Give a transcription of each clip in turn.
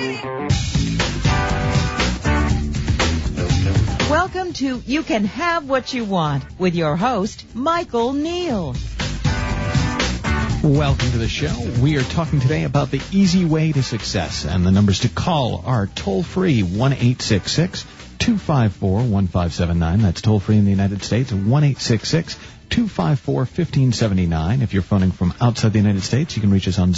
Welcome to You Can Have What You Want with your host, Michael Neal. Welcome to the show. We are talking today about the easy way to success, and the numbers to call are toll-free 1-866-254-1579. That's toll-free in the United States, 1-866-254-1579. If you're phoning from outside the United States, you can reach us on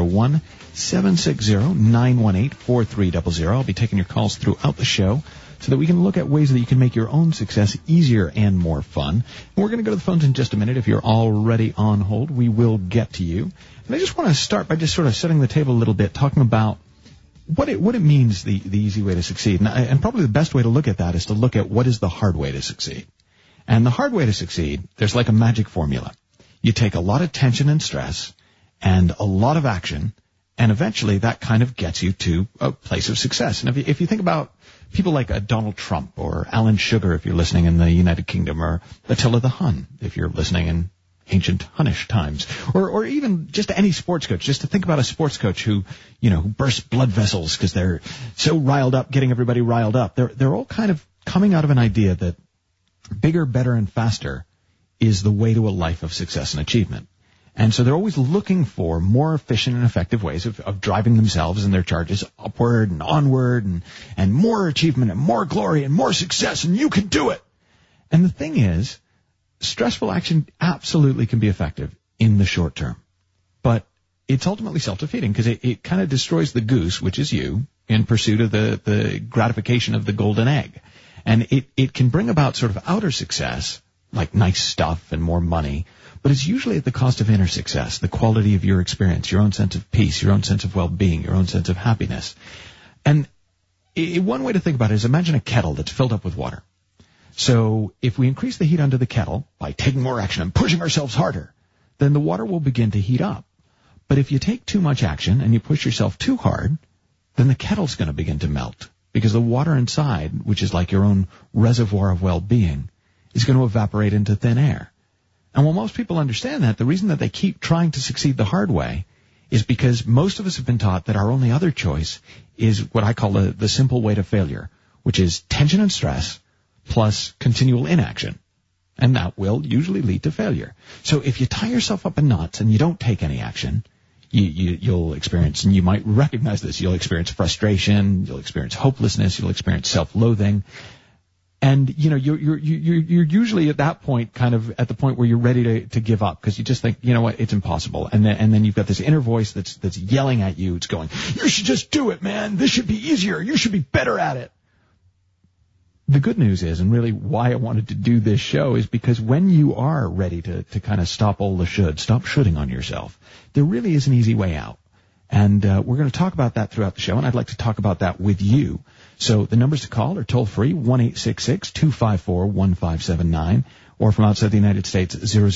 001-760-918-4300. I'll be taking your calls throughout the show so that we can look at ways that you can make your own success easier and more fun. And we're going to go to the phones in just a minute. If you're already on hold, we will get to you. And I just want to start by just sort of setting the table a little bit, talking about what it means, the easy way to succeed. And probably the best way to look at that is to look at what is the hard way to succeed. And the hard way to succeed, there's like a magic formula. You take a lot of tension and stress and a lot of action, and eventually that kind of gets you to a place of success. And if you think about people like Donald Trump or Alan Sugar, if you're listening in the United Kingdom, or Attila the Hun, if you're listening in ancient Hunnish times, or even just any sports coach, just to think about a sports coach who bursts blood vessels because they're so riled up, getting everybody riled up. They're all kind of coming out of an idea that bigger, better, and faster is the way to a life of success and achievement. And so they're always looking for more efficient and effective ways of driving themselves and their charges upward and onward, and more achievement and more glory and more success, and you can do it. And the thing is, stressful action absolutely can be effective in the short term. But it's ultimately self-defeating because it kind of destroys the goose, which is you, in pursuit of the gratification of the golden egg. And it can bring about sort of outer success, like nice stuff and more money, but it's usually at the cost of inner success, the quality of your experience, your own sense of peace, your own sense of well-being, your own sense of happiness. And one way to think about it is imagine a kettle that's filled up with water. So if we increase the heat under the kettle by taking more action and pushing ourselves harder, then the water will begin to heat up. But if you take too much action and you push yourself too hard, then the kettle's going to begin to melt, because the water inside, which is like your own reservoir of well-being, is going to evaporate into thin air. And while most people understand that, the reason that they keep trying to succeed the hard way is because most of us have been taught that our only other choice is what I call the simple way to failure, which is tension and stress plus continual inaction. And that will usually lead to failure. So if you tie yourself up in knots and you don't take any action, you'll experience, and you might recognize this, you'll experience frustration, you'll experience hopelessness, you'll experience self-loathing. And, you're usually at that point, kind of at the point where you're ready to give up, because you just think, you know what, it's impossible. And then you've got this inner voice that's yelling at you. It's going, you should just do it, man. This should be easier. You should be better at it. The good news is, and really why I wanted to do this show, is because when you are ready to kind of stop all the stop shoulding on yourself, there really is an easy way out. And we're going to talk about that throughout the show, and I'd like to talk about that with you. So the numbers to call are toll-free, 1-866-254-1579, or from outside the United States,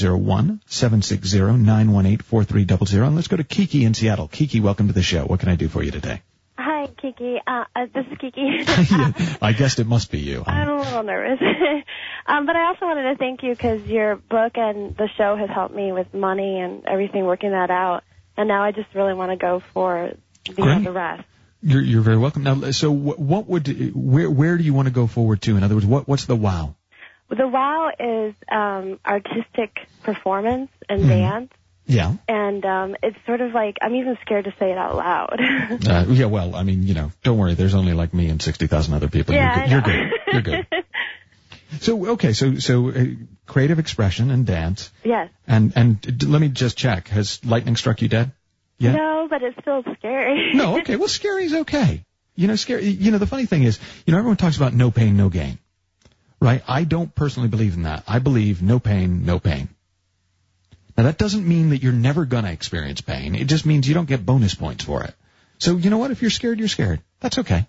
001-760-918-4300. And let's go to Kiki in Seattle. Kiki, welcome to the show. What can I do for you today? Hi, Kiki. This is Kiki. Yeah, I guessed it must be you. I'm a little nervous. But I also wanted to thank you because your book and the show has helped me with money and everything, working that out. And now I just really want to go for the rest. You're very welcome. Now, so where do you want to go forward to? In other words, what's the wow? The wow is artistic performance and dance. Yeah. And it's sort of like, I'm even scared to say it out loud. Yeah, well, I mean, don't worry. There's only like me and 60,000 other people. Yeah, You're good. You're good. So, okay, so creative expression and dance. Yes. And let me just check. Has lightning struck you dead? Yeah? No, but it's still scary. No, okay. Well, scary is okay. Scary. The funny thing is, everyone talks about no pain, no gain. Right? I don't personally believe in that. I believe no pain, no pain. Now, that doesn't mean that you're never going to experience pain. It just means you don't get bonus points for it. So, you know what? If you're scared, you're scared. That's okay.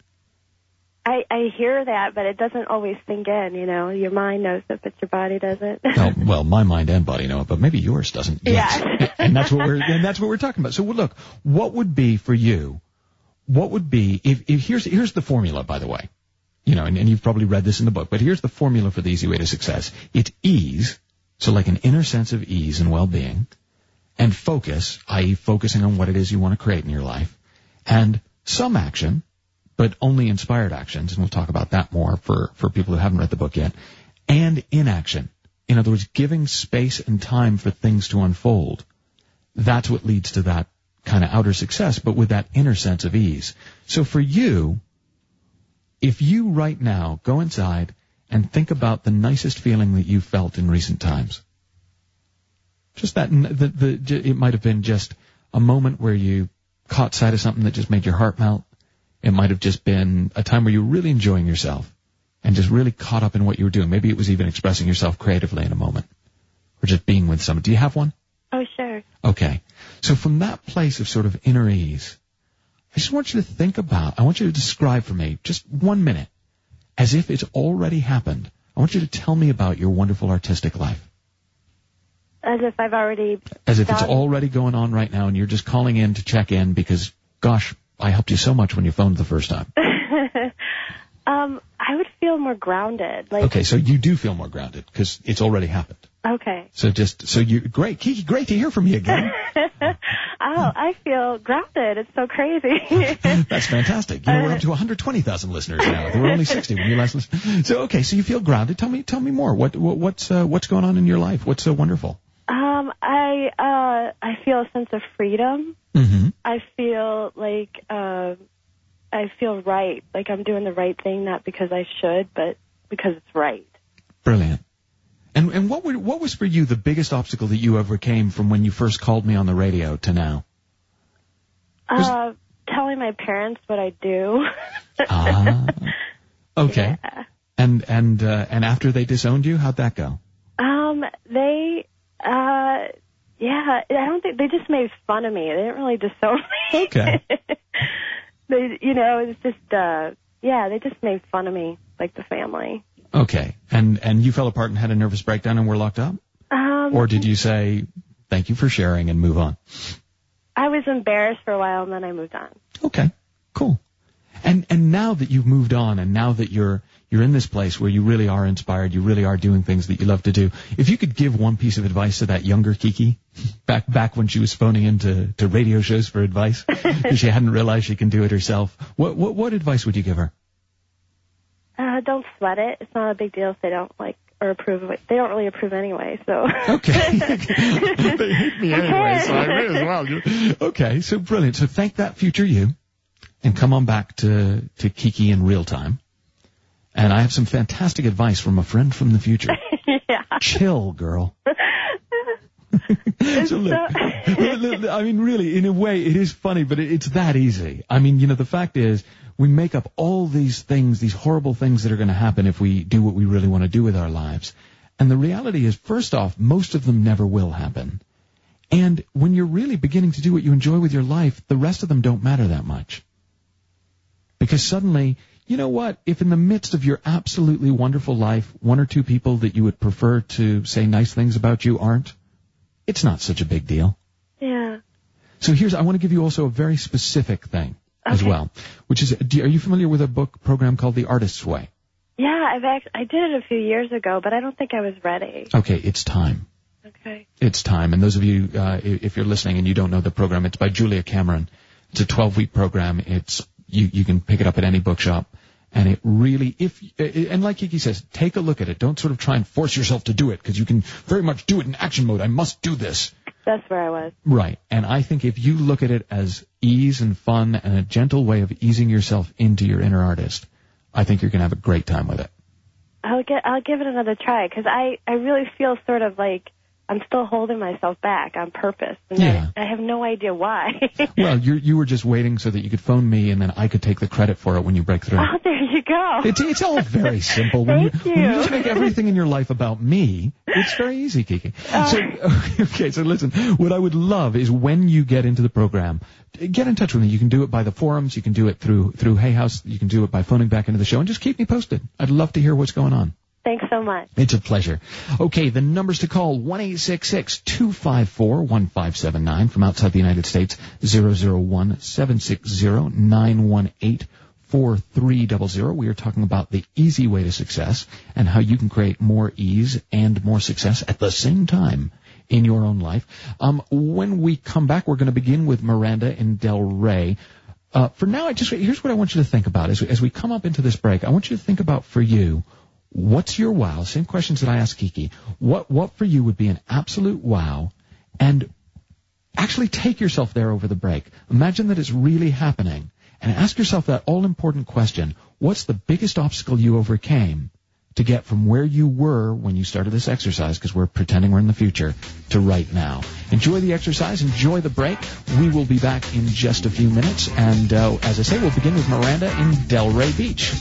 I hear that, but it doesn't always sink in, Your mind knows it, but your body doesn't. Well, my mind and body know it, but maybe yours doesn't. Yeah. And that's what we're talking about. So, look, what would be for you? What would be if here's the formula, by the way. And you've probably read this in the book, but here's the formula for the easy way to success. It's ease, so like an inner sense of ease and well-being, and focus, i.e. focusing on what it is you want to create in your life, and some action, but only inspired actions, and we'll talk about that more for people who haven't read the book yet, and inaction. In other words, giving space and time for things to unfold. That's what leads to that kind of outer success, but with that inner sense of ease. So for you, if you right now go inside and think about the nicest feeling that you felt in recent times, just that, it might have been just a moment where you caught sight of something that just made your heart melt. It might have just been a time where you were really enjoying yourself and just really caught up in what you were doing. Maybe it was even expressing yourself creatively in a moment or just being with someone. Do you have one? Oh, sure. Okay. So from that place of sort of inner ease, I just want you to think about, I want you to describe for me, just 1 minute, as if it's already happened. I want you to tell me about your wonderful artistic life. As if I've already... As if it's already going on right now and you're just calling in to check in because, gosh, I helped you so much when you phoned the first time. I would feel more grounded. Okay, so you do feel more grounded because it's already happened. Okay. So great, Kiki, great to hear from you again. I feel grounded. It's so crazy. That's fantastic. You know, we're up to 120,000 listeners now. There were only 60 when you last listened. So, okay, so you feel grounded. Tell me more. What's going on in your life? What's so wonderful? I feel a sense of freedom. Mm-hmm. I feel like I feel right. Like I'm doing the right thing, not because I should, but because it's right. Brilliant. And what was for you the biggest obstacle that you overcame from when you first called me on the radio to now? Telling my parents what I do. Okay. Yeah. And after they disowned you, how'd that go? I don't think they just made fun of me. They didn't really disown me. Okay. It's just they just made fun of me, like the family. Okay. And you fell apart and had a nervous breakdown and were locked up? Or did you say, thank you for sharing and move on? I was embarrassed for a while and then I moved on. Okay. Cool. And now that you've moved on and now that you're in this place where you really are inspired, you really are doing things that you love to do, if you could give one piece of advice to that younger Kiki, back when she was phoning into radio shows for advice, because she hadn't realized she can do it herself, what advice would you give her? Don't sweat it. It's not a big deal if they don't like or approve of it. They don't really approve anyway, so. Okay. They hate me anyway, so I may as well. Okay, so brilliant. So thank that future you and come on back to Kiki in real time. And I have some fantastic advice from a friend from the future. Yeah. Chill, girl. So look, I mean, really, in a way, it is funny, but it's that easy. I mean, the fact is, we make up all these things, these horrible things that are going to happen if we do what we really want to do with our lives. And the reality is, first off, most of them never will happen. And when you're really beginning to do what you enjoy with your life, the rest of them don't matter that much. Because suddenly, you know what? If in the midst of your absolutely wonderful life, one or two people that you would prefer to say nice things about you aren't, it's not such a big deal. Yeah. So I want to give you also a very specific thing as well, which is, are you familiar with a book program called The Artist's Way? Yeah, I did it a few years ago, but I don't think I was ready. Okay, it's time. Okay. It's time. And those of you, if you're listening and you don't know the program, it's by Julia Cameron. It's a 12-week program. You can pick it up at any bookshop. And it really, and like Kiki says, take a look at it. Don't sort of try and force yourself to do it, because you can very much do it in action mode. I must do this. That's where I was. Right. And I think if you look at it as ease and fun and a gentle way of easing yourself into your inner artist, I think you're going to have a great time with it. I'll give it another try, because I really feel sort of like I'm still holding myself back on purpose, and I have no idea why. Well, you were just waiting so that you could phone me, and then I could take the credit for it when you break through. Oh, there you go. It's all very simple. Thank you. When you just make everything in your life about me, it's very easy, Kiki. So listen, what I would love is when you get into the program, get in touch with me. You can do it by the forums. You can do it through Hay House. You can do it by phoning back into the show, and just keep me posted. I'd love to hear what's going on. Thanks so much. It's a pleasure. Okay, the numbers to call, 1-866-254-1579. From outside the United States, 001-760-918-4300. We are talking about the easy way to success and how you can create more ease and more success at the same time in your own life. When we come back, we're going to begin with Miranda in Del Rey. For now, here's what I want you to think about. As we come up into this break, I want you to think about, for you, what's your wow? Same questions that I asked Kiki. What for you would be an absolute wow? And actually take yourself there over the break. Imagine that it's really happening. And ask yourself that all-important question. What's the biggest obstacle you overcame to get from where you were when you started this exercise, because we're pretending we're in the future, to right now? Enjoy the exercise. Enjoy the break. We will be back in just a few minutes. And as I say, we'll begin with Miranda in Delray Beach.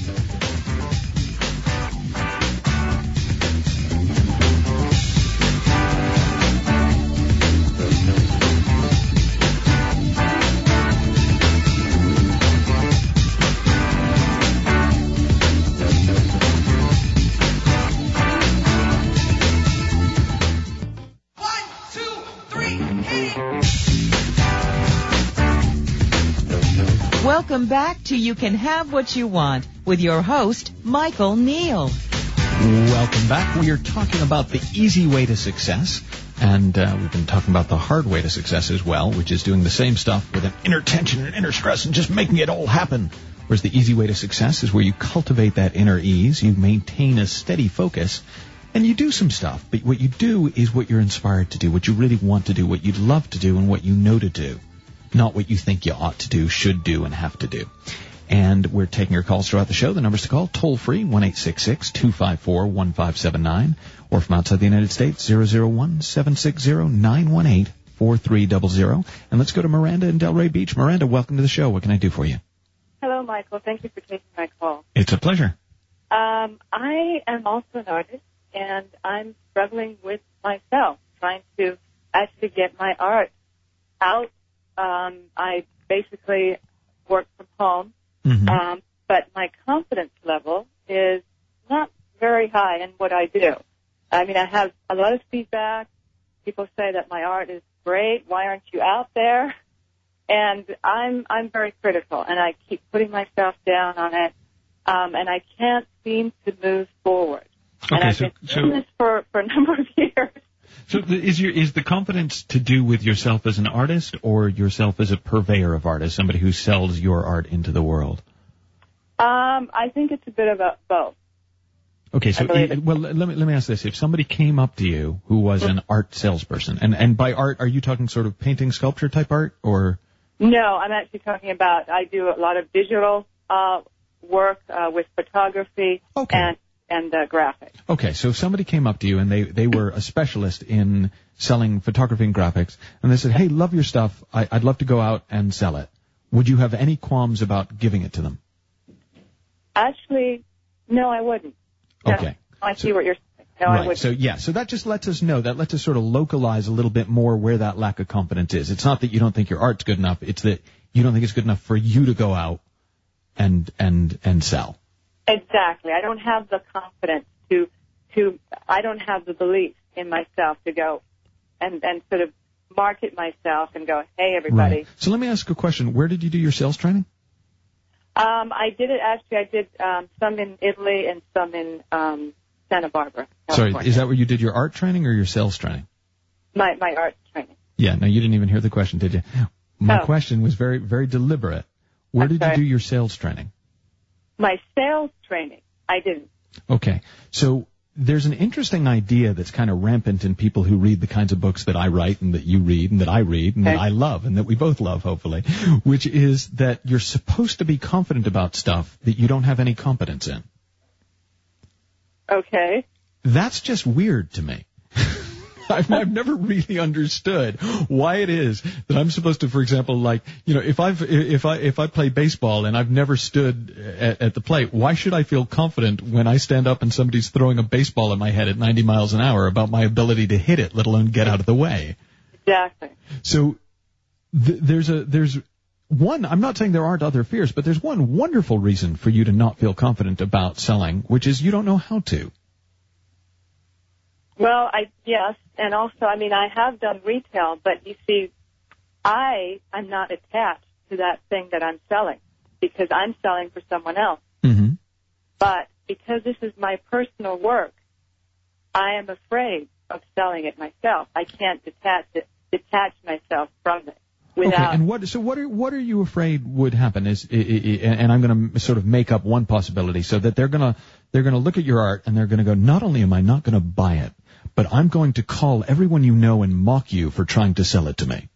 Welcome back to You Can Have What You Want with your host, Michael Neal. Welcome back. We are talking about the easy way to success, and we've been talking about the hard way to success as well, which is doing the same stuff with an inner tension and inner stress and just making it all happen. Whereas the easy way to success is where you cultivate that inner ease, you maintain a steady focus, and you do some stuff. But what you do is what you're inspired to do, what you really want to do, what you'd love to do, and what you know to do. Not what you think you ought to do, should do, and have to do. And we're taking your calls throughout the show. The numbers to call, toll-free, 1-866-254-1579. Or from outside the United States, 001-760-918-4300. And let's go to Miranda in Delray Beach. Miranda, welcome to the show. What can I do for you? Hello, Michael. Thank you for taking my call. It's a pleasure. I am also an artist, and I'm struggling with myself, trying to actually get my art out. I basically work from home, but my confidence level is not very high in what I do. I mean, I have a lot of feedback. People say that my art is great. Why aren't you out there? And I'm very critical, and I keep putting myself down on it, and I can't seem to move forward. Okay, and I've been doing this for a number of years. So is the confidence to do with yourself as an artist or yourself as a purveyor of art, as somebody who sells your art into the world? I think it's a bit of both. Okay, so let me ask this: if somebody came up to you who was an art salesperson, and by art, are you talking sort of painting, sculpture type art, or? No, I'm actually talking about, I do a lot of digital work with photography. Okay. And graphics. Okay, so if somebody came up to you and they were a specialist in selling photography and graphics, and they said, hey, love your stuff, I'd love to go out and sell it, would you have any qualms about giving it to them? Actually, no, I wouldn't. Okay. No, I see what you're saying. No, right. I wouldn't. So that just lets us know, that lets us sort of localize a little bit more where that lack of confidence is. It's not that you don't think your art's good enough, it's that you don't think it's good enough for you to go out and sell. Exactly. I don't have the confidence I don't have the belief in myself to go and sort of market myself and go, hey, everybody. Right. So let me ask a question. Where did you do your sales training? I did some in Italy and some in Santa Barbara, California. Sorry, is that where you did your art training or your sales training? My art training. Yeah, no, you didn't even hear the question, did you? My question was very, very deliberate. Where did you do your sales training? My sales training, I didn't. Okay, so there's an interesting idea that's kind of rampant in people who read the kinds of books that I write and that you read and that I read and that I love and that we both love, hopefully, which is that you're supposed to be confident about stuff that you don't have any competence in. Okay. That's just weird to me. I've never really understood why it is that I'm supposed to, for example, like, you know, if I play baseball and I've never stood at the plate, why should I feel confident when I stand up and somebody's throwing a baseball at my head at 90 miles an hour about my ability to hit it, let alone get out of the way? Exactly. So there's one, I'm not saying there aren't other fears, but there's one wonderful reason for you to not feel confident about selling, which is you don't know how to. Well, yes, and also, I mean, I have done retail, but you see, I'm not attached to that thing that I'm selling because I'm selling for someone else. Mm-hmm. But because this is my personal work, I am afraid of selling it myself. I can't detach myself from it, without. Okay, and what are you afraid would happen? And I'm going to sort of make up one possibility, so that they're going to look at your art and they're going to go, not only am I not going to buy it, but I'm going to call everyone you know and mock you for trying to sell it to me.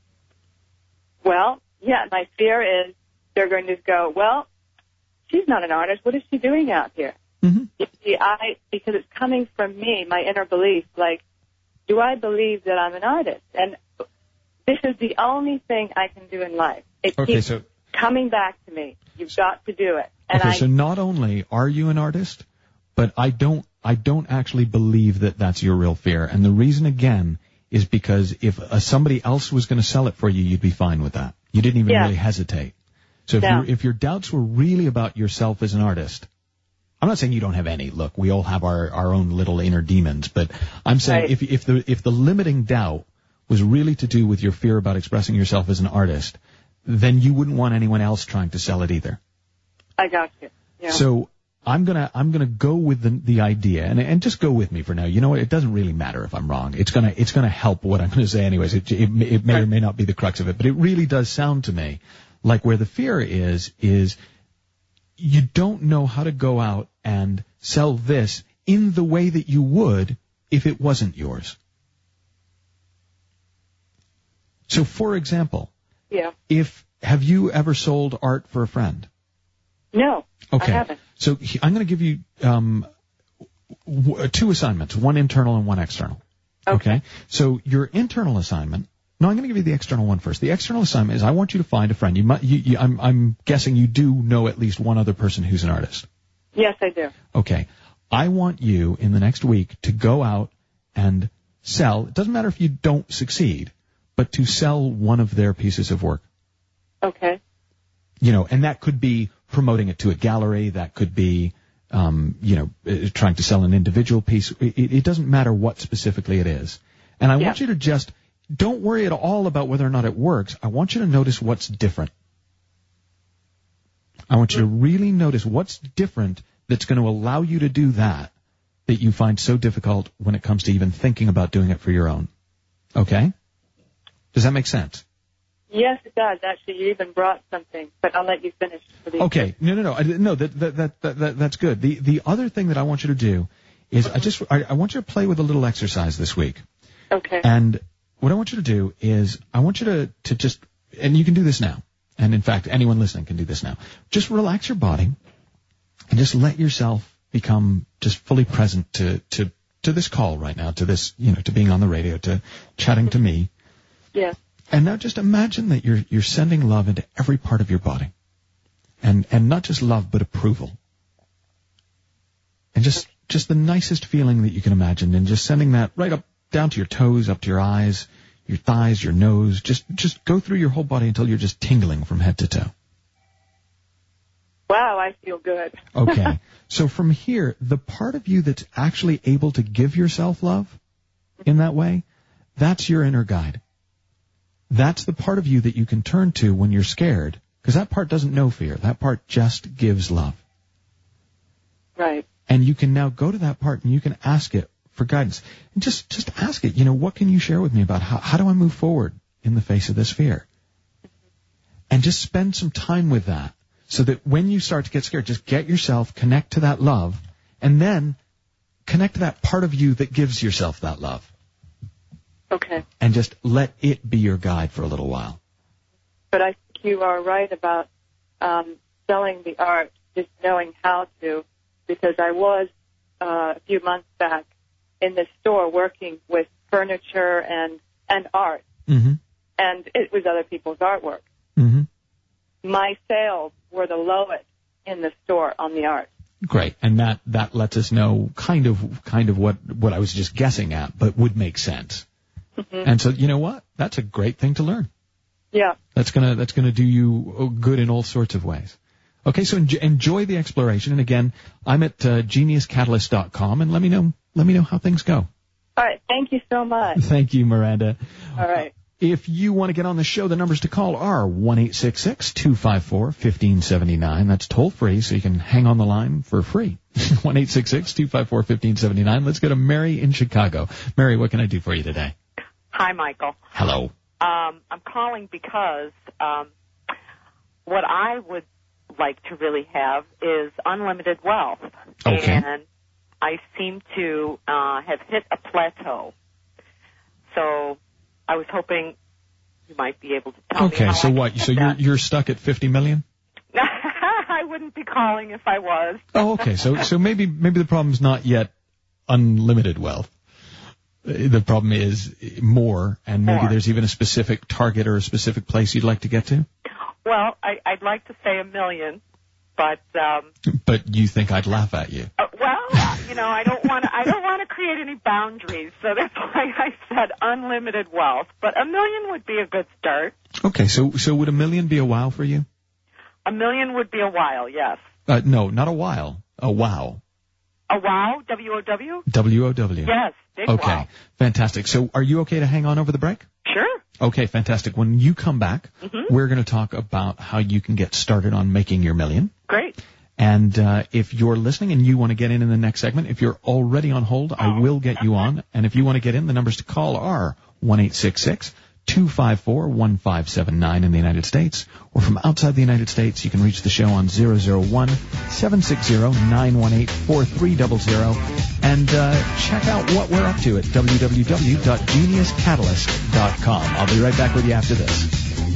Well, yeah, my fear is they're going to go, well, she's not an artist. What is she doing out here? Mm-hmm. You see, because it's coming from me, my inner belief, like, do I believe that I'm an artist? And this is the only thing I can do in life. It keeps coming back to me. You've got to do it. And so not only are you an artist, but I don't actually believe that that's your real fear. And the reason, again, is because if somebody else was going to sell it for you, you'd be fine with that. You didn't even really hesitate. So if your doubts were really about yourself as an artist, I'm not saying you don't have any. Look, we all have our own little inner demons, but I'm saying if the limiting doubt was really to do with your fear about expressing yourself as an artist, then you wouldn't want anyone else trying to sell it either. I got you. Yeah. So I'm gonna go with the idea, and just go with me for now. You know what? It doesn't really matter if I'm wrong. It's gonna help what I'm gonna say anyways. It may or may not be the crux of it, but it really does sound to me like where the fear is you don't know how to go out and sell this in the way that you would if it wasn't yours. So, for example, have you ever sold art for a friend? No, okay. I haven't. So I'm going to give you two assignments, one internal and one external. Okay. So your internal assignment. No, I'm going to give you the external one first. The external assignment is I want you to find a friend. I'm guessing you do know at least one other person who's an artist. Yes, I do. Okay. I want you in the next week to go out and sell. It doesn't matter if you don't succeed, but to sell one of their pieces of work. Okay. And that could be promoting it to a gallery. That could be, trying to sell an individual piece. It doesn't matter what specifically it is. And I want you to just don't worry at all about whether or not it works. I want you to notice what's different. I want you to really notice what's different that's going to allow you to do that you find so difficult when it comes to even thinking about doing it for your own. Okay? Does that make sense? Yes, it does. Actually, you even brought something, but I'll let you finish. Okay. No. That's good. The other thing that I want you to do is I want you to play with a little exercise this week. Okay. And what I want you to do is I want you to just, and you can do this now. And in fact, anyone listening can do this now. Just relax your body and just let yourself become just fully present to this call right now, to this, to being on the radio, to chatting to me. Yeah. And now just imagine that you're sending love into every part of your body. And not just love, but approval. And just the nicest feeling that you can imagine, and just sending that right up, down to your toes, up to your eyes, your thighs, your nose. Just go through your whole body until you're just tingling from head to toe. Wow, I feel good. Okay. So from here, the part of you that's actually able to give yourself love in that way, that's your inner guide. That's the part of you that you can turn to when you're scared, because that part doesn't know fear. That part just gives love. Right. And you can now go to that part and you can ask it for guidance. And just ask it, what can you share with me about how do I move forward in the face of this fear? And just spend some time with that, so that when you start to get scared, just get yourself, connect to that love, and then connect to that part of you that gives yourself that love. Okay. And just let it be your guide for a little while. But I think you are right about selling the art, just knowing how to, because I was a few months back in the store working with furniture and art. Mm-hmm. And it was other people's artwork. Mm-hmm. My sales were the lowest in the store on the art. Great. And that lets us know kind of what I was just guessing at, but would make sense. Mm-hmm. And so, you know what? That's a great thing to learn. Yeah. That's gonna do you good in all sorts of ways. Okay, so enjoy the exploration. And again, I'm at geniuscatalyst.com, and let me know how things go. All right. Thank you so much. Thank you, Miranda. All right. If you want to get on the show, the numbers to call are 1-866-254-1579. That's toll free, so you can hang on the line for free. 1-866-254-1579. Let's go to Mary in Chicago. Mary, what can I do for you today? Hi, Michael. Hello. I'm calling because what I would like to really have is unlimited wealth. Okay. And I seem to have hit a plateau. So I was hoping you might be able to tell me. Okay, so what? So you're stuck at 50 million? I wouldn't be calling if I was. Oh, okay. So maybe the problem's not yet unlimited wealth. The problem is more, and maybe there's even a specific target or a specific place you'd like to get to? Well, I'd like to say $1 million, but But you think I'd laugh at you? I don't want to create any boundaries, so that's why I said unlimited wealth. But $1 million would be a good start. Okay, so would $1 million be a wow for you? $1 million would be a while, yes. No, not a while. A wow. A wow? W-O-W? W-O-W. Yes, big okay, wow. Fantastic. So are you okay to hang on over the break? Sure. Okay, fantastic. When you come back, we're going to talk about how you can get started on making your $1 million. Great. And if you're listening and you want to get in the next segment, if you're already on hold, I will get you on. And if you want to get in, the numbers to call are 1-866-254-1579 in the United States. Or from outside the United States, you can reach the show on 001-760-918-4300. And check out what we're up to at www.geniuscatalyst.com. I'll be right back with you after this.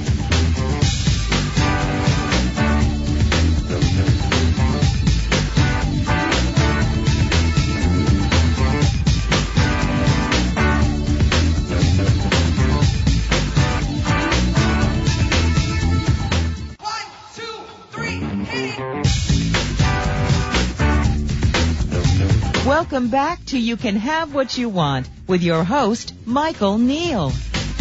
Welcome back to You Can Have What You Want with your host, Michael Neal.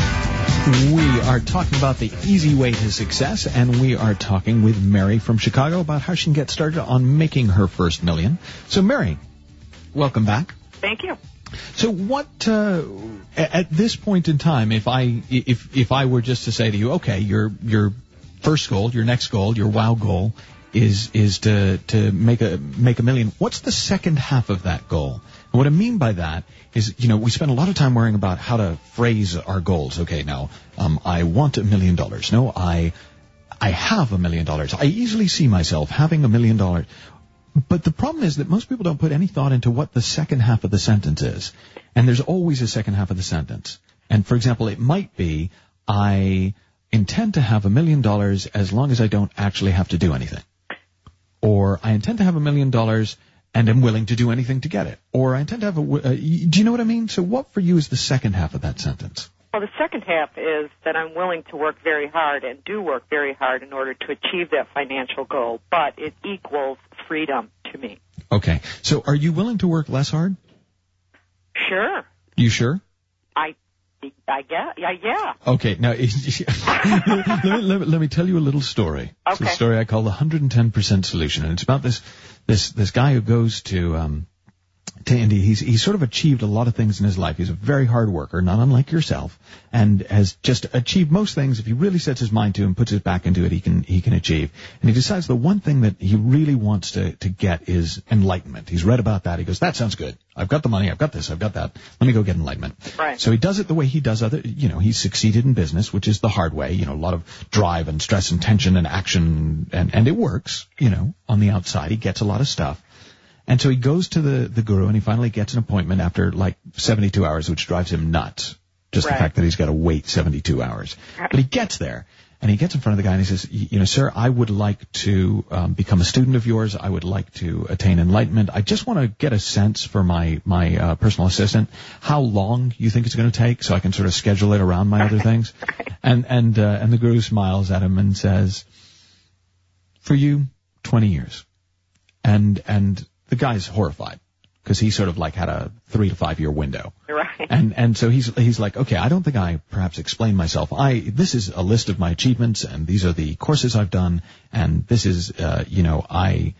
We are talking about the easy way to success, and we are talking with Mary from Chicago about how she can get started on making her first $1 million. So, Mary, welcome back. Thank you. So what, at this point in time, if I were just to say to you, okay, your first goal, your next goal, your wow goal is to make $1 million, what's the second half of that goal? And what I mean by that is, we spend a lot of time worrying about how to phrase our goals. Okay, now, I want $1 million. No, I have $1 million. I easily see myself having $1 million. But the problem is that most people don't put any thought into what the second half of the sentence is. And there's always a second half of the sentence. And for example, it might be, I intend to have $1 million as long as I don't actually have to do anything. Or I intend to have $1 million and am willing to do anything to get it. Or I intend to have do you know what I mean? So what for you is the second half of that sentence? Well, the second half is that I'm willing to work very hard and do work very hard in order to achieve that financial goal, but it equals freedom to me. Okay. So are you willing to work less hard? Sure. You sure? I guess, yeah. Okay, now, let me tell you a little story. Okay. It's a story I call the 110% solution, and it's about this guy who goes to India. He's sort of achieved a lot of things in his life. He's a very hard worker, not unlike yourself, and has just achieved most things. If he really sets his mind to and puts his back into it, he can achieve. And he decides the one thing that he really wants to get is enlightenment. He's read about that. He goes, that sounds good. I've got the money. I've got this. I've got that. Let me go get enlightenment. Right. So he does it the way he does he's succeeded in business, which is the hard way, a lot of drive and stress and tension and action, and it works, on the outside. He gets a lot of stuff. And so he goes to the guru, and he finally gets an appointment after 72 hours, which drives him nuts. Just the fact that he's got to wait 72 hours. But he gets there, and he gets in front of the guy, and he says, sir, I would like to become a student of yours. I would like to attain enlightenment. I just want to get a sense for my personal assistant, how long you think it's going to take, so I can sort of schedule it around my other things. And the guru smiles at him and says, for you, 20 years. And the guy's horrified because he sort of had a 3 to 5 year window. Right. And so he's like, okay, I don't think I perhaps explained myself. This is a list of my achievements, and these are the courses I've done, and this is, I am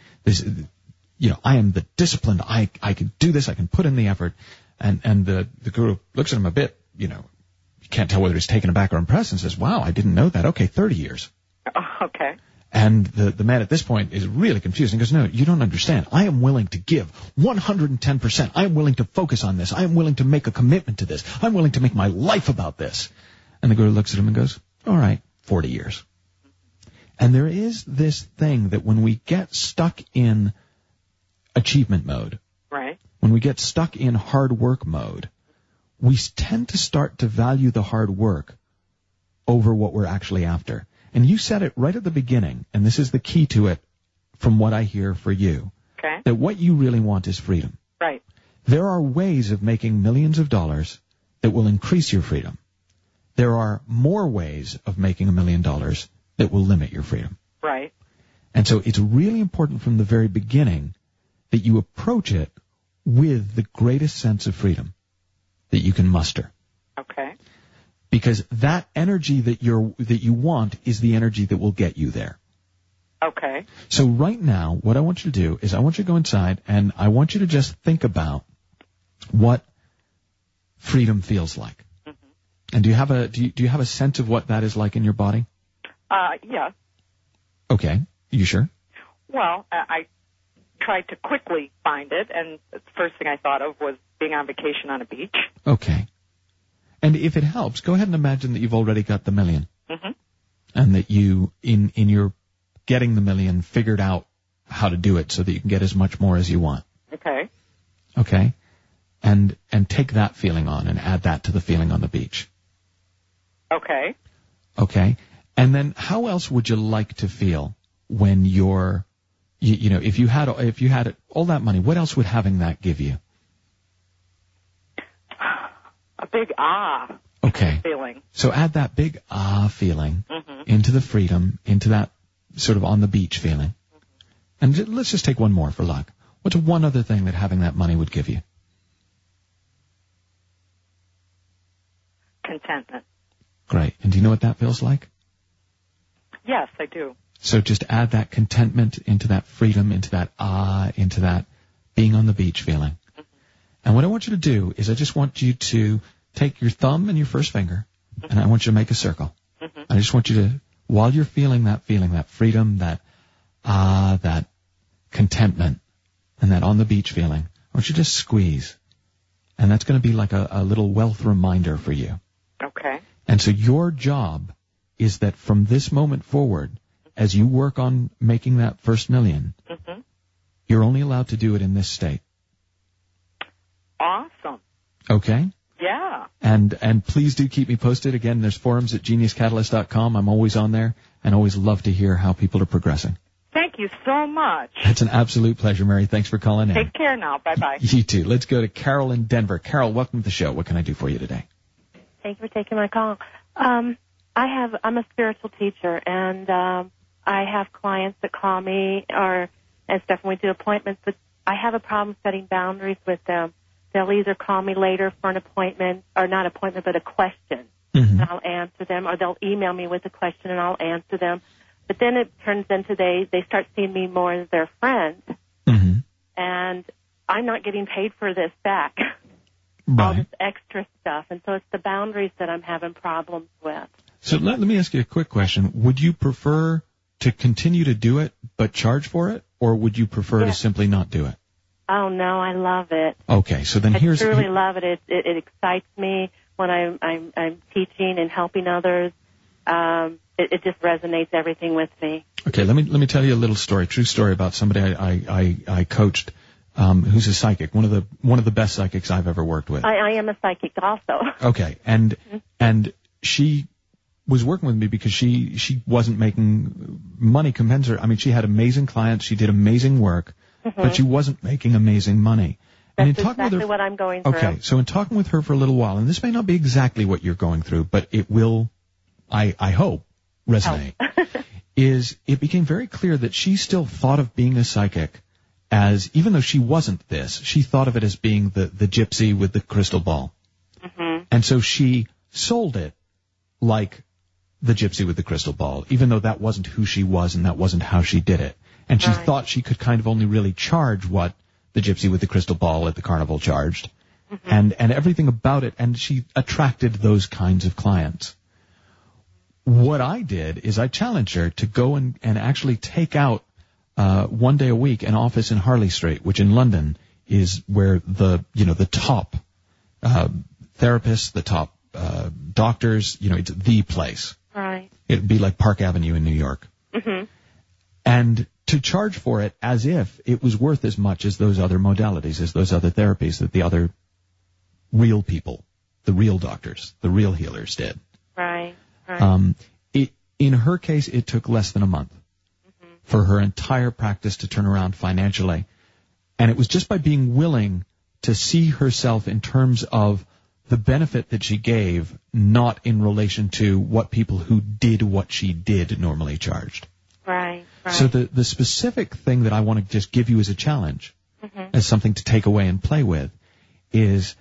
the disciplined. I can do this. I can put in the effort. And the guru looks at him a bit, you can't tell whether he's taken aback or impressed, and says, wow, I didn't know that. Okay, 30 years. Okay. And the man at this point is really confused and goes, no, you don't understand. I am willing to give 110%. I am willing to focus on this. I am willing to make a commitment to this. I'm willing to make my life about this. And the guru looks at him and goes, all right, 40 years. And there is this thing that when we get stuck in achievement mode, Right. when we get stuck in hard work mode, we tend to start to value the hard work over what we're actually after. And you said it right at the beginning, and this is the key to it from what I hear for you, Okay. that what you really want is freedom. Right. There are ways of making millions of dollars that will increase your freedom. There are more ways of making $1 million that will limit your freedom. Right. And so it's really important from the very beginning that you approach it with the greatest sense of freedom that you can muster. Okay. Because that energy that you want is the energy that will get you there. Okay. So right now, what I want you to do is I want you to go inside and I want you to just think about what freedom feels like. Mm-hmm. And do you have a sense of what that is like in your body? Yes. Okay. You sure? Well, I tried to quickly find it, and the first thing I thought of was being on vacation on a beach. Okay. And if it helps, go ahead and imagine that you've already got the $1 million. Mm-hmm. And that you, in your getting the $1 million, figured out how to do it so that you can get as much more as you want. Okay. Okay? And take that feeling on and add that to the feeling on the beach. Okay. Okay? And then how else would you like to feel when you're, you know, if you had all that money, what else would having that give you? A big Okay. feeling. So add that big feeling Mm-hmm. into the freedom, into that sort of on the beach feeling. And let's just take one more for luck. What's one other thing that having that money would give you? Contentment. Great. And do you know what that feels like? Yes, I do. So just add that contentment into that freedom, into that into that being on the beach feeling. Mm-hmm. And what I want you to do is I just want you to take your thumb and your first finger, and I want you to make a circle. Mm-hmm. I just want you to, while you're feeling, that freedom, that contentment, and that on the beach feeling, I want you to just squeeze. And that's going to be like a little wealth reminder for you. Okay. And so your job is that from this moment forward, as you work on making that first $1 million, Mm-hmm. you're only allowed to do it in this state. Awesome. Okay? Yeah. And please do keep me posted. Again, there's forums at geniuscatalyst.com. I'm always on there and always love to hear how people are progressing. Thank you so much. It's an absolute pleasure, Mary. Thanks for calling in. Take care now. Bye-bye. You too. Let's go to Carol in Denver. Carol, welcome to the show. What can I do for you today? Thank you for taking my call. I'm a spiritual teacher, and I have clients that call me and stuff when we do appointments, but I have a problem setting boundaries with them. They'll either call me later for an appointment, or not appointment, but a question, Mm-hmm. and I'll answer them, or they'll email me with a question and I'll answer them. But then it turns into they start seeing me more as their friend, Mm-hmm. and I'm not getting paid for this back. All Right. this extra stuff, and so it's the boundaries that I'm having problems with. So let me ask you a quick question. Would you prefer to continue to do it but charge for it, or would you prefer to simply not do it? Oh no, I love it. Okay, so then I truly love it. It excites me when I'm teaching and helping others. It just resonates everything with me. Okay, let me tell you a little story, true story about somebody I coached, who's a psychic, one of the best psychics I've ever worked with. I am a psychic also. Okay, and she was working with me because she wasn't making money commensurate. I mean, she had amazing clients, she did amazing work, but she wasn't making amazing money. And That's in talking exactly with her, what I'm going through. okay, so in talking with her for a little while, and this may not be exactly what you're going through, but it will, I hope, resonate, is it became very clear that she still thought of being a psychic as, even though she wasn't this, she thought of it as being the gypsy with the crystal ball. Mm-hmm. And so she sold it like the gypsy with the crystal ball, even though that wasn't who she was and that wasn't how she did it. And she thought she could kind of only really charge what the gypsy with the crystal ball at the carnival charged. Mm-hmm. And everything about it, and she attracted those kinds of clients. What I did is I challenged her to go and actually take out one day a week an office in Harley Street, which in London is where the top therapists, the top doctors, it's the place. Right. It'd be like Park Avenue in New York. Mm-hmm. And to charge for it as if it was worth as much as those other modalities, as those other therapies that the other real people, the real doctors, the real healers did. Right. In her case, it took less than a month for her entire practice to turn around financially. And it was just by being willing to see herself in terms of the benefit that she gave, not in relation to what people who did what she did normally charged. Right. So the specific thing that I want to just give you as a challenge, as something to take away and play with, is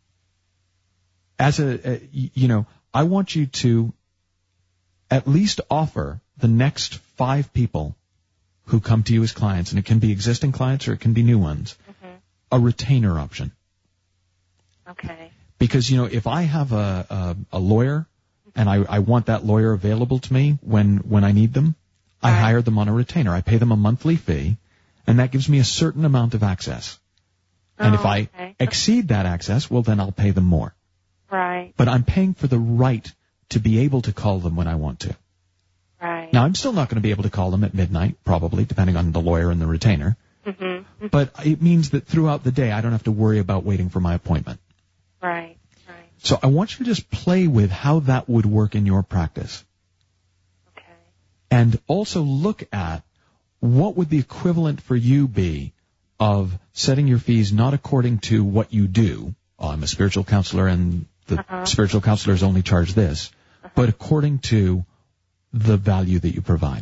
I want you to at least offer the next 5 people who come to you as clients, and it can be existing clients or it can be new ones, a retainer option. Okay. Because, if I have a lawyer and I want that lawyer available to me when I need them, I hire them on a retainer. I pay them a monthly fee, and that gives me a certain amount of access. And if I exceed that access, well, then I'll pay them more. Right. But I'm paying for the right to be able to call them when I want to. Right. Now, I'm still not going to be able to call them at midnight, probably, depending on the lawyer and the retainer. But it means that throughout the day, I don't have to worry about waiting for my appointment. Right. So I want you to just play with how that would work in your practice. Okay. And also look at what would the equivalent for you be of setting your fees not according to what you do. Oh, I'm a spiritual counselor and the spiritual counselors only charge this, but according to the value that you provide.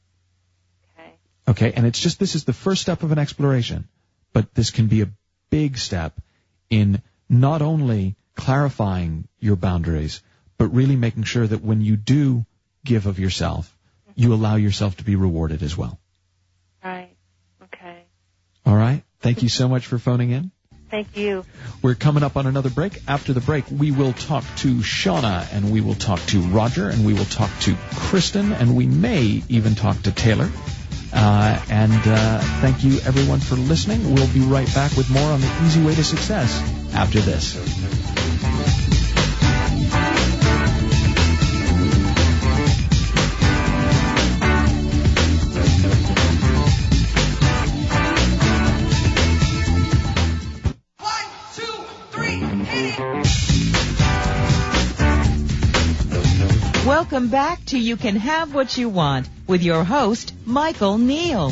Okay, and this is the first step of an exploration, but this can be a big step in not only clarifying your boundaries, but really making sure that when you do give of yourself, you allow yourself to be rewarded as well. Right. Okay. All right. Thank you so much for phoning in. Thank you. We're coming up on another break. After the break, we will talk to Shauna, and we will talk to Roger, and we will talk to Kristen, and we may even talk to Taylor. Thank you, everyone, for listening. We'll be right back with more on the easy way to success after this. Welcome back to You Can Have What You Want with your host, Michael Neal.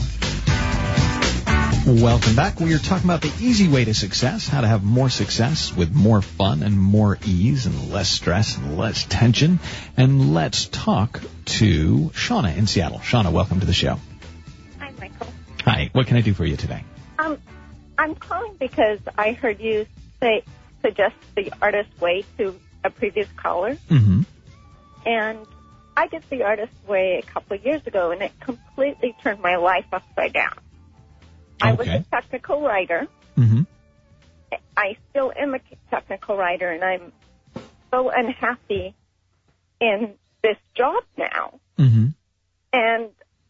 Welcome back. We are talking about the easy way to success, how to have more success with more fun and more ease and less stress and less tension. And let's talk to Shauna in Seattle. Shauna, welcome to the show. Hi, Michael. Hi. What can I do for you today? I'm calling because I heard you suggest the artist way to a previous caller. Mm-hmm. And I did the artist way a couple of years ago, and it completely turned my life upside down. Okay. I was a technical writer. Mm-hmm. I still am a technical writer, and I'm so unhappy in this job now. Mm-hmm. And,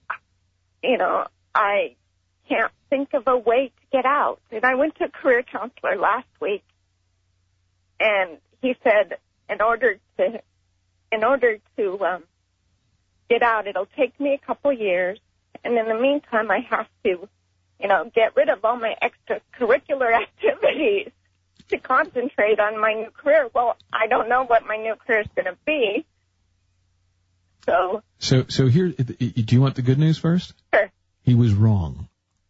I can't think of a way to get out. And I went to a career counselor last week, and he said in order to get out, it'll take me a couple years, and in the meantime, I have to, get rid of all my extracurricular activities to concentrate on my new career. Well, I don't know what my new career is going to be. So here, do you want the good news first? Sure. He was wrong.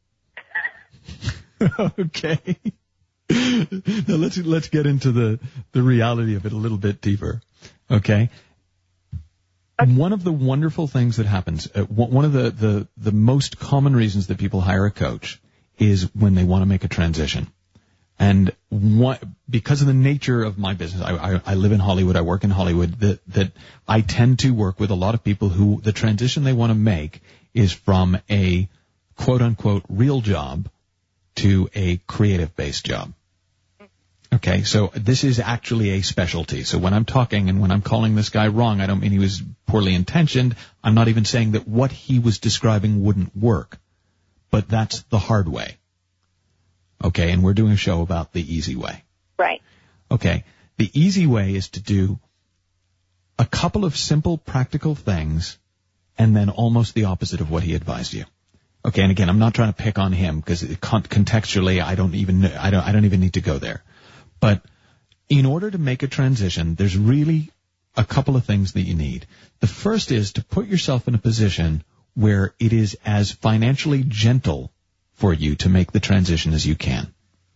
Okay. Now let's get into the reality of it a little bit deeper. Okay. One of the wonderful things that happens, one of the most common reasons that people hire a coach is when they want to make a transition. And because of the nature of my business, I live in Hollywood, I work in Hollywood, that I tend to work with a lot of people who the transition they want to make is from a quote-unquote real job to a creative-based job. Okay, so this is actually a specialty. So when I'm talking and when I'm calling this guy wrong, I don't mean he was poorly intentioned. I'm not even saying that what he was describing wouldn't work. But that's the hard way. Okay, and we're doing a show about the easy way. Right. Okay, The easy way is to do a couple of simple, practical things and then almost the opposite of what he advised you. Okay, and again, I'm not trying to pick on him because contextually I don't even need to go there. But in order to make a transition, there's really a couple of things that you need. The first is to put yourself in a position where it is as financially gentle for you to make the transition as you can.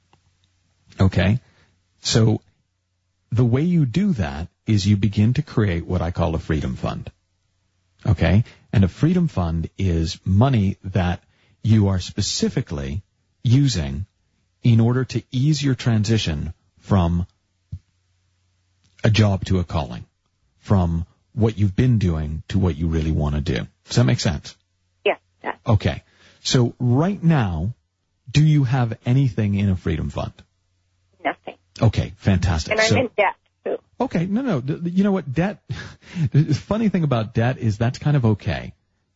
Okay? So the way you do that is you begin to create what I call a freedom fund. Okay? And a freedom fund is money that you are specifically using in order to ease your transition from a job to a calling, from what you've been doing to what you really want to do. Does that make sense? Yes. Yeah. Okay. So right now, do you have anything in a freedom fund? Nothing. Okay, fantastic. And I'm in debt, too. Okay, no. You know what? Debt, the funny thing about debt is that's kind of okay.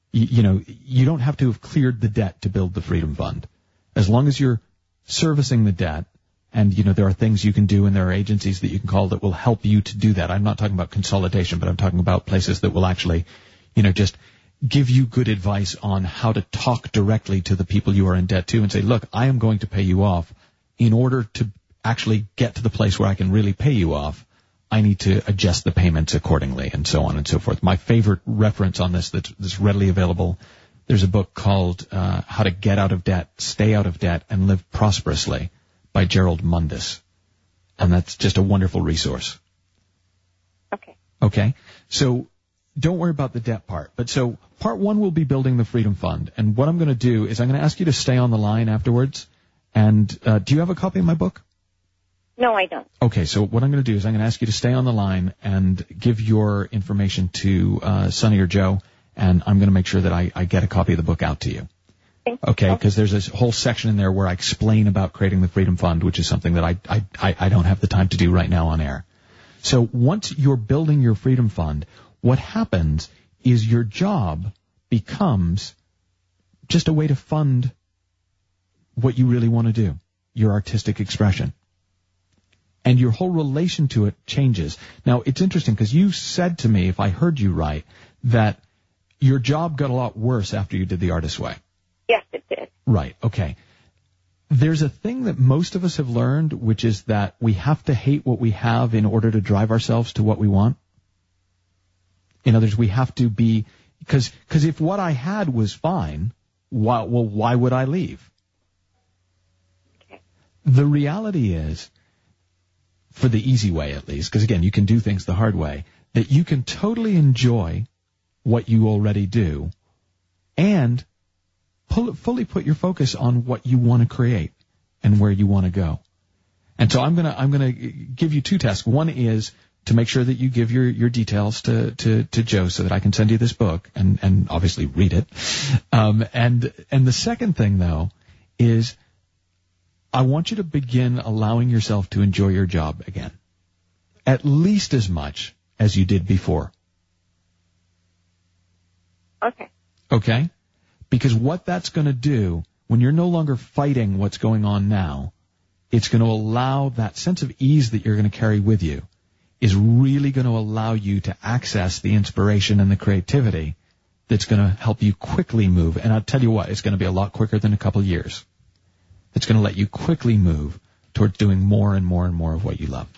You don't have to have cleared the debt to build the freedom fund. As long as you're servicing the debt, and, there are things you can do and there are agencies that you can call that will help you to do that. I'm not talking about consolidation, but I'm talking about places that will actually, just give you good advice on how to talk directly to the people you are in debt to and say, look, I am going to pay you off. In order to actually get to the place where I can really pay you off, I need to adjust the payments accordingly, and so on and so forth. My favorite reference on this that's readily available, there's a book called How to Get Out of Debt, Stay Out of Debt, and Live Prosperously by Gerald Mundis. And that's just a wonderful resource. Okay. Okay? So don't worry about the debt part. But so part one will be building the Freedom Fund. And what I'm going to do is I'm going to ask you to stay on the line afterwards. And do you have a copy of my book? No, I don't. Okay, so what I'm going to do is I'm going to ask you to stay on the line and give your information to Sonny or Joe, and I'm going to make sure that I get a copy of the book out to you. Okay, because there's this whole section in there where I explain about creating the Freedom Fund, which is something that I don't have the time to do right now on air. So once you're building your Freedom Fund, what happens is your job becomes just a way to fund what you really want to do, your artistic expression. And your whole relation to it changes. Now, it's interesting because you said to me, if I heard you right, that your job got a lot worse after you did The Artist's Way. Yes, it did. Right, okay. There's a thing that most of us have learned, which is that we have to hate what we have in order to drive ourselves to what we want. In other words, we have to be, because if what I had was fine, why would I leave? Okay. The reality is, for the easy way at least, because again, you can do things the hard way, that you can totally enjoy what you already do and fully put your focus on what you want to create and where you want to go. And so I'm gonna give you two tasks. One is to make sure that you give your details to Joe so that I can send you this book and obviously read it. And the second thing though is I want you to begin allowing yourself to enjoy your job again, at least as much as you did before. Okay. Okay? Because what that's going to do, when you're no longer fighting what's going on now, it's going to allow that sense of ease that you're going to carry with you is really going to allow you to access the inspiration and the creativity that's going to help you quickly move. And I'll tell you what, it's going to be a lot quicker than a couple years. It's going to let you quickly move towards doing more and more and more of what you love.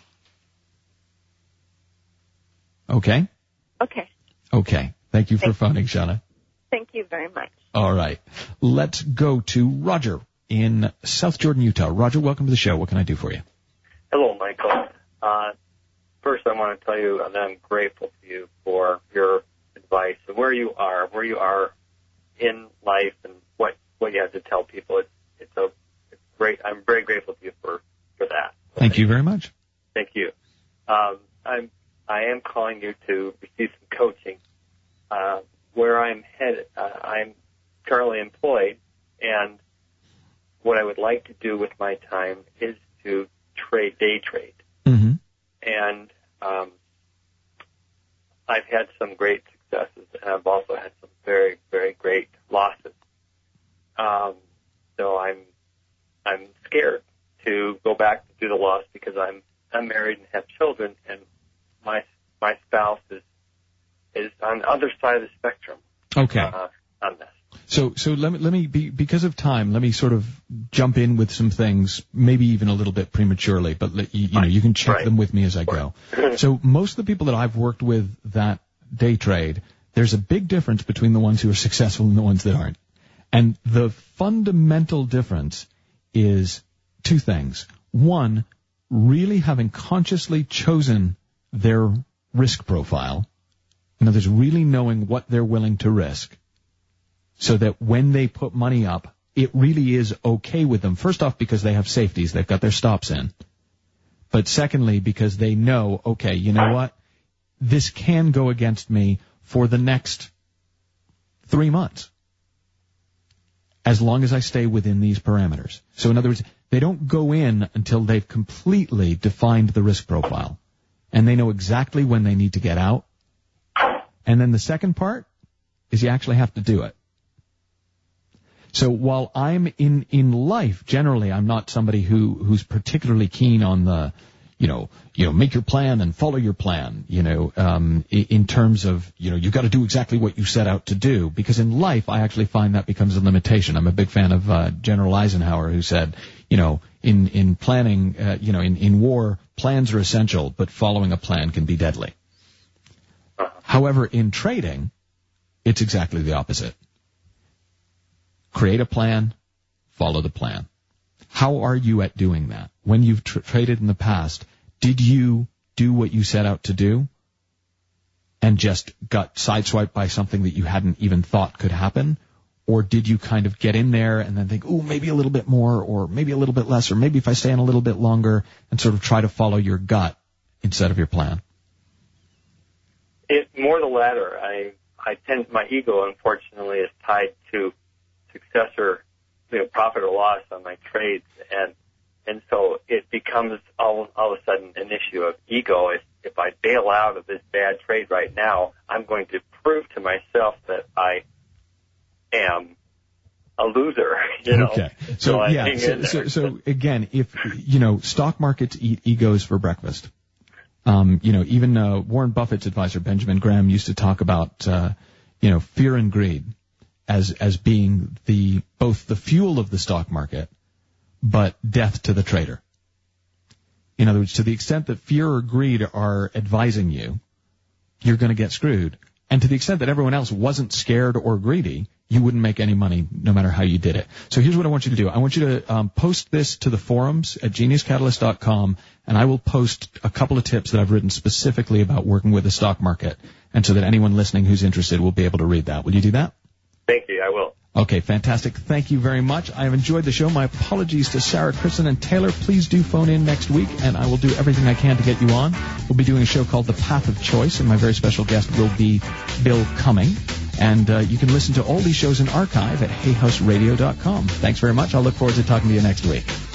Okay? Okay. Okay. Thank you for phoning, Shauna. Thank you very much. All right. Let's go to Roger in South Jordan, Utah. Roger, welcome to the show. What can I do for you? Hello, Michael. First, I want to tell you that I'm grateful to you for your advice and where you are in life and what you have to tell people. It's great. I'm very grateful to you for that. Thank you very much. Thank you. I am calling you to receive some coaching. Where I'm headed, I'm currently employed, and what I would like to do with my time is to day trade. Mm-hmm. And I've had some great successes, and I've also had some very, very great losses. So I'm scared to go back to do the loss because I'm I'm married and have children, and my spouse is on the other side of the spectrum. Okay. On this. So let me because of time, let me sort of jump in with some things, maybe even a little bit prematurely, but you know, you can check them with me as I go. So most of the people that I've worked with that day trade, there's a big difference between the ones who are successful and the ones that aren't. And the fundamental difference is two things. One, really having consciously chosen their risk profile. In other words, really knowing what they're willing to risk, so that when they put money up, it really is okay with them. First off, because they have safeties. They've got their stops in. But secondly, because they know, okay, you know what? This can go against me for the next 3 months, as long as I stay within these parameters. So in other words, they don't go in until they've completely defined the risk profile, and they know exactly when they need to get out. And then the second part is you actually have to do it. So while I'm in life, generally, I'm not somebody who's particularly keen on the, you know, make your plan and follow your plan, in terms of, you've got to do exactly what you set out to do. Because in life, I actually find that becomes a limitation. I'm a big fan of General Eisenhower, who said, in planning, in war, plans are essential, but following a plan can be deadly. However, in trading, it's exactly the opposite. Create a plan, follow the plan. How are you at doing that? When you've traded in the past, did you do what you set out to do and just got sideswiped by something that you hadn't even thought could happen? Or did you kind of get in there and then think, ooh, maybe a little bit more, or maybe a little bit less, or maybe if I stay in a little bit longer, and sort of try to follow your gut instead of your plan? It's more the latter. I tend, my ego, unfortunately, is tied to success or profit or loss on my trades, and so it becomes all of a sudden an issue of ego. If I bail out of this bad trade right now, I'm going to prove to myself that I am a loser. Okay. So again, if stock markets eat egos for breakfast. Even Warren Buffett's advisor Benjamin Graham used to talk about fear and greed as being both the fuel of the stock market, but death to the trader. In other words, to the extent that fear or greed are advising you, you're going to get screwed. And to the extent that everyone else wasn't scared or greedy, you wouldn't make any money no matter how you did it. So here's what I want you to do. I want you to post this to the forums at geniuscatalyst.com, and I will post a couple of tips that I've written specifically about working with the stock market, and so that anyone listening who's interested will be able to read that. Will you do that? Thank you. I will. Okay, fantastic. Thank you very much. I have enjoyed the show. My apologies to Sarah, Kristen, and Taylor. Please do phone in next week, and I will do everything I can to get you on. We'll be doing a show called The Path of Choice, and my very special guest will be Bill Cumming. And you can listen to all these shows in archive at hayhouseradio.com. Thanks very much. I'll look forward to talking to you next week.